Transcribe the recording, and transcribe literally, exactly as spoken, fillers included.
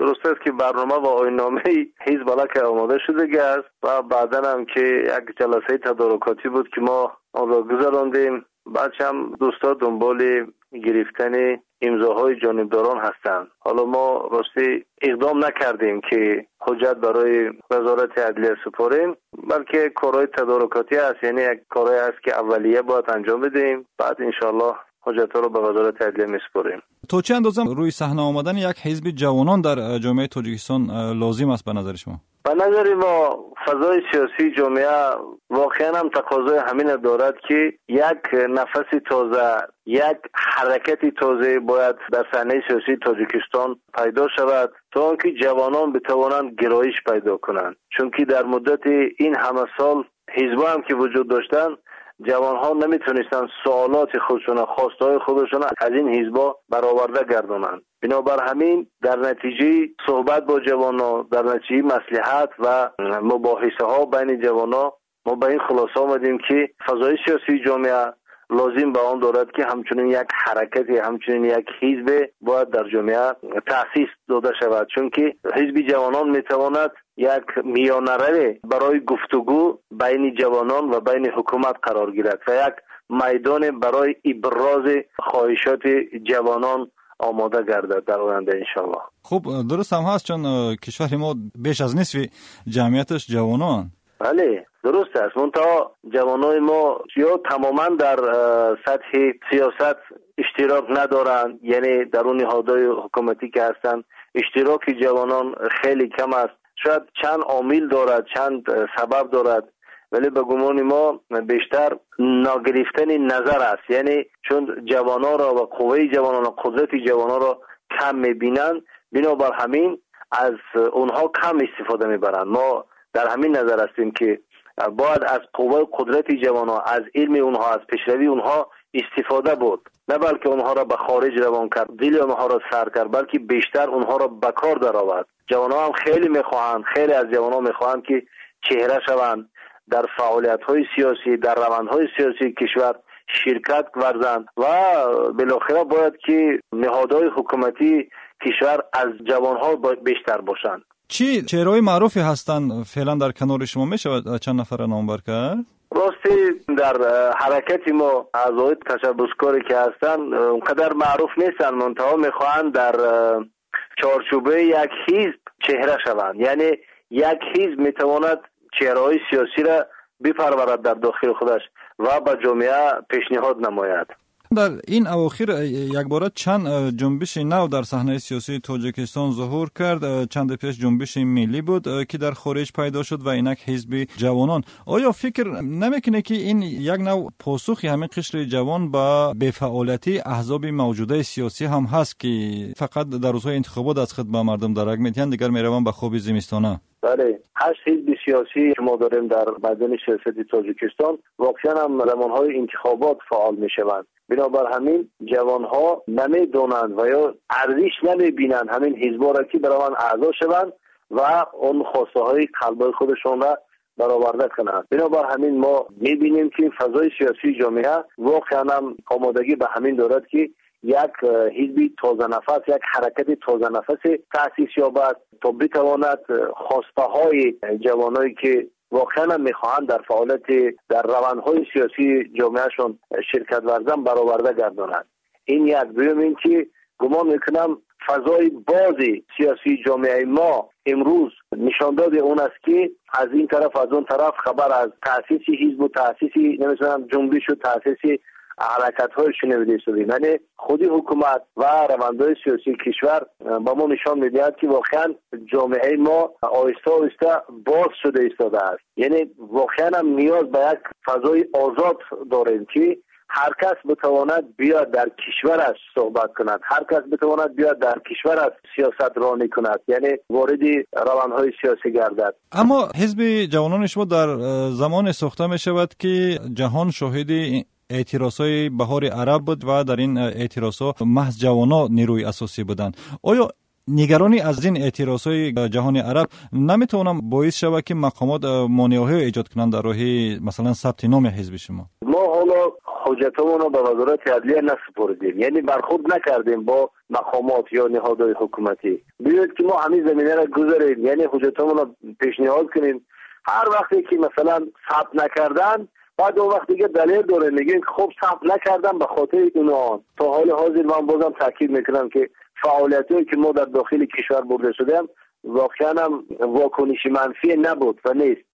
درست است که برنامه و آیین‌نامه حزب که آماده شده است و بعدا هم که یک جلسه تدارکاتی بود که ما آن را گذراندیم. بعد هم دوستا دنبال گرفتن امضاهای جانبداران هستند. حالا ما راستی اقدام نکردیم که حجت برای وزارت عدلیه سپاریم، بلکه کارهای تدارکاتی است، یعنی یک کارهای است که اولیه باید انجام بدیم، بعد انشالله حجت رو به وزارت عدلیه میسپاریم. تو چه اندازه روی صحنه آمدن یک حزب جوانان در جامعه تاجیکستان لازم است به نظر شما؟ به نظر ما فضای سیاسی جامعه واقعا هم تقاضای همین دارد که یک نفس تازه، یک حرکت تازه باید در صحنه سیاسی تاجیکستان پیدا شود تا آنکه جوانان بتوانند گرایش پیدا کنند. چون که در مدت این همه سال حزب‌ها هم که وجود داشتند، جوانها نمیتونستن سوالات خودشون، خواستهای خودشون از این حزب‌ها برآورده گردانند. بنابر همین در نتیجه صحبت با جوانان، در نتیجه مصلحت و مباحثه ها بین جوانان، ما به این خلاصه آمدیم که فضای سیاسی جامعه لازم به آن دارد که همچنین یک حرکتی، همچنین یک حزب باید در جامعه تأسیس داده شود. چون که حزب جوانان میتواند یک میانه برای گفتگو بین جوانان و بین حکومت قرار گیرد و یک میدان برای ابراز خواهشات جوانان آماده گردد در آینده انشالله. خب درست هم هست، چون کشور ما بیش از نصف جمعیتش جوانان. بله درست است، منتها جوانای ما یا تماما در سطح سیاست اشتراک ندارند، یعنی در اون نهادهای حکومتی که هستند اشتراک جوانان خیلی کم است. شاید چند عامل دارد، چند سبب دارد، ولی به گمان ما بیشتر ناگرفتن نظر است. یعنی چون جوانان را و قوه جوانان و قدرت جوانان را کم میبینند، بنابر همین از اونها کم استفاده میبرند. ما در همین نظر هستیم که باید از قوه قدرت جوانان، از علم اونها، از پیشروی اونها استفاده بود، نه بلکه اونها را به خارج روان کرد، دل اونها را سر کرد، بلکه بیشتر اونها را به کار درآورد. جوانان هم خیلی میخواهند، خیلی از جوانان میخواهند که چهره شوند، در فعالیت‌های سیاسی، در روندهای سیاسی کشور شرکت ورزند و بالاخره باید که نهادهای حکومتی کشور از جوانها بیشتر باشند. چی چهره‌های معروفی هستند فعلا در کنار شما؟ میشود چند نفر نامبر کرد؟ راستی در حرکت ما اعضای تشبسکاری که هستند اونقدر معروف نیستند، منتها میخواهند در چارچوبه یک حزب چهره شوند. یعنی یک حزب میتواند چهره‌های سیاسی را بپرورد در داخل خودش و به جامعه پیشنهاد نماید. در این اواخر یک بار چند جنبش نو در صحنه سیاسی تاجیکستان ظهور کرد. چند پیش جنبش ملی بود که در خارج پیدا شد و اینک حزب جوانان. آیا فکر نمیکنه که این یک نوع پاسخی همین قشر جوان با بی‌فعالیتی احزاب موجوده سیاسی هم هست که فقط در روزهای انتخابات از خود به مردم درک میتین، دیگر میروند به خواب زمستانه؟ بله، هشت حزب سیاسی که ما داریم در میدان سیاسی تاجیکستان واقعا هم زمانهای انتخابات فعال میشوند. بنابر همین جوانها نمیدونند و یا ارزش نمیبینند همین حزب‌ها را که بروند اعضا شوند و اون خواسته های قلبی خودشون را برآورده کنند. بنابر همین ما میبینیم که فضای سیاسی جامعه واقعا هم آمادگی به همین دارد که یک حزب تازه نفس، یک حرکت تازه نفس تأسیس یابد تا بتواند خواسته های جوانایی که واقعا میخواهند در فعالیت در روندهای سیاسی جامعهشون شرکت ورزن برآورده گردانند. این یک. دوم این که گمان میکنم فضای باز سیاسی جامعه ما امروز نشان داده اون است که از این طرف از اون طرف خبر از تأسیس حزب و تأسیس نمیدونم جنبش و تأسیس حرکت‌های شنیده شده. یعنی خودی حکومت و روندهای سیاسی کشور با ما نشان می‌دهد که واقعا جامعه ما آهسته آهسته باز شده ایستاده است. یعنی واقعا هم نیاز به یک فضای آزاد داریم که هر کس بتواند بیاد در کشورش صحبت کند، هر کس بتواند بیاد در کشورش سیاست رانی کند، یعنی وارد روندهای سیاسی گردد. اما حزب جوانان شما در زمان ساخته می شود که جهان شاهد اعتراضهای بهار عرب بود و در این اعتراضها محض جوانا نیروی اساسی بودند. آیا نگرانی از این اعتراضهای جهان عرب نمیتونم باعث شود که مقامات مانع‌های ایجاد کنند در راه مثلا ثبت نام حزب شما؟ ما حالا حجتمون رو به وزارت عدلیه نسپردیم، یعنی برخورد نکردیم با مقامات یا نهادهای حکومتی. بیاید که ما همین زمینه را گذاریم، یعنی حجتمون رو پیشنهاد کنیم. هر وقتی که مثلا ثبت نکردن، بعد اون وقت دیگه دلیل داره میگن که خب ثبت نکردن به خاطر اونا. تا حال حاضر من بازم تاکید میکنم که فعالیتی که ما در داخل کشور برده شدیم واقعا هم واکنش منفی نبود و نیست.